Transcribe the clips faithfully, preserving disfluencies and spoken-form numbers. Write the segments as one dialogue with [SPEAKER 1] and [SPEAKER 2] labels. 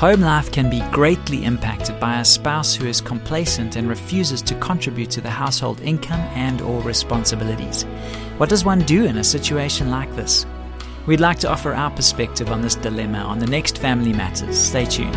[SPEAKER 1] Home life can be greatly impacted by a spouse who is complacent and refuses to contribute to the household income and or responsibilities. What does one do in a situation like this? We'd like to offer our perspective on this dilemma on the next Family Matters. Stay tuned.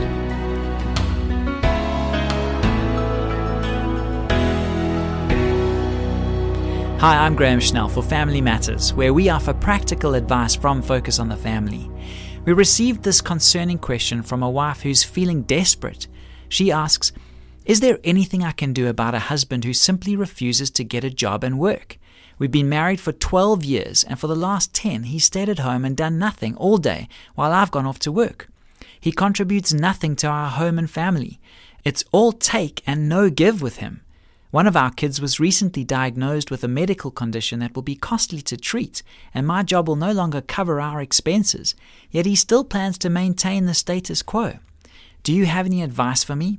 [SPEAKER 1] Hi, I'm Graham Schnell for Family Matters, where we offer practical advice from Focus on the Family. We received this concerning question from a wife who's feeling desperate. She asks, "Is there anything I can do about a husband who simply refuses to get a job and work? We've been married for twelve years, and for the last ten, he's stayed at home and done nothing all day while I've gone off to work. He contributes nothing to our home and family. It's all take and no give with him. One of our kids was recently diagnosed with a medical condition that will be costly to treat, and my job will no longer cover our expenses, yet he still plans to maintain the status quo. Do you have any advice for me?"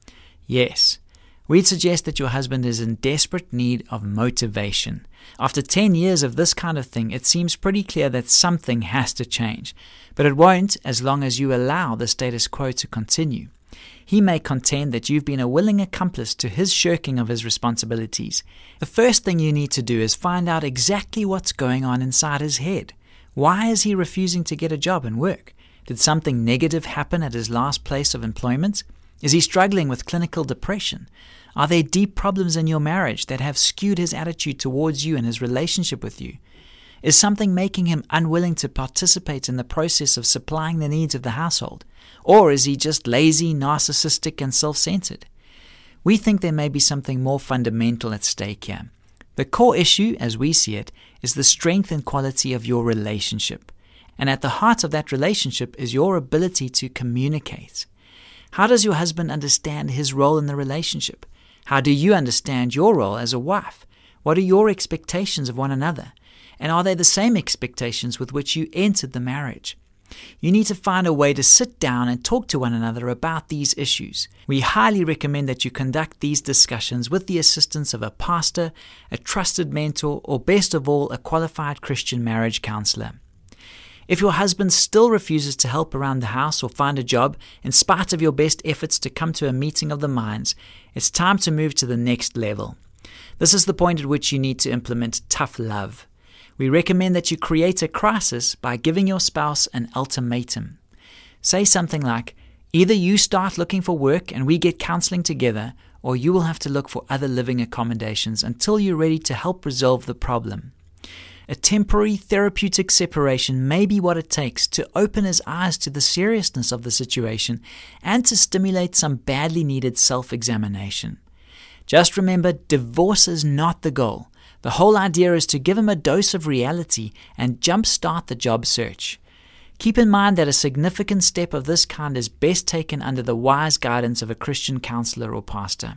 [SPEAKER 1] Yes. We'd suggest that your husband is in desperate need of motivation. After ten years of this kind of thing, it seems pretty clear that something has to change, but it won't as long as you allow the status quo to continue. He may contend that you've been a willing accomplice to his shirking of his responsibilities. The first thing you need to do is find out exactly what's going on inside his head. Why is he refusing to get a job and work? Did something negative happen at his last place of employment? Is he struggling with clinical depression? Are there deep problems in your marriage that have skewed his attitude towards you and his relationship with you? Is something making him unwilling to participate in the process of supplying the needs of the household? Or is he just lazy, narcissistic, and self-centered? We think there may be something more fundamental at stake here. The core issue, as we see it, is the strength and quality of your relationship. And at the heart of that relationship is your ability to communicate. How does your husband understand his role in the relationship? How do you understand your role as a wife? What are your expectations of one another? And are they the same expectations with which you entered the marriage? You need to find a way to sit down and talk to one another about these issues. We highly recommend that you conduct these discussions with the assistance of a pastor, a trusted mentor, or best of all, a qualified Christian marriage counselor. If your husband still refuses to help around the house or find a job, in spite of your best efforts to come to a meeting of the minds, it's time to move to the next level. This is the point at which you need to implement tough love. We recommend that you create a crisis by giving your spouse an ultimatum. Say something like, "Either you start looking for work and we get counseling together, or you will have to look for other living accommodations until you're ready to help resolve the problem." A temporary therapeutic separation may be what it takes to open his eyes to the seriousness of the situation and to stimulate some badly needed self-examination. Just remember, divorce is not the goal. The whole idea is to give him a dose of reality and jumpstart the job search. Keep in mind that a significant step of this kind is best taken under the wise guidance of a Christian counselor or pastor.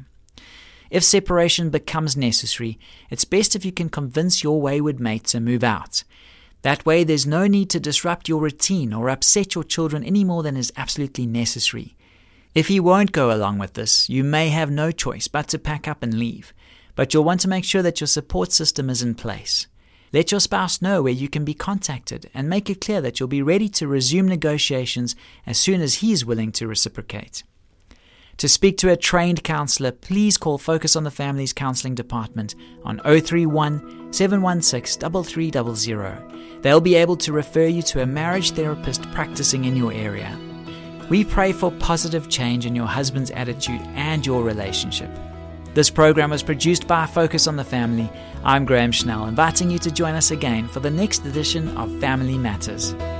[SPEAKER 1] If separation becomes necessary, it's best if you can convince your wayward mate to move out. That way, there's no need to disrupt your routine or upset your children any more than is absolutely necessary. If he won't go along with this, you may have no choice but to pack up and leave. But you'll want to make sure that your support system is in place. Let your spouse know where you can be contacted and make it clear that you'll be ready to resume negotiations as soon as he's willing to reciprocate. To speak to a trained counselor, please call Focus on the Family's Counseling Department on zero three one, seven one six, three three zero zero. They'll be able to refer you to a marriage therapist practicing in your area. We pray for positive change in your husband's attitude and your relationship. This program was produced by Focus on the Family. I'm Graham Schnell, inviting you to join us again for the next edition of Family Matters.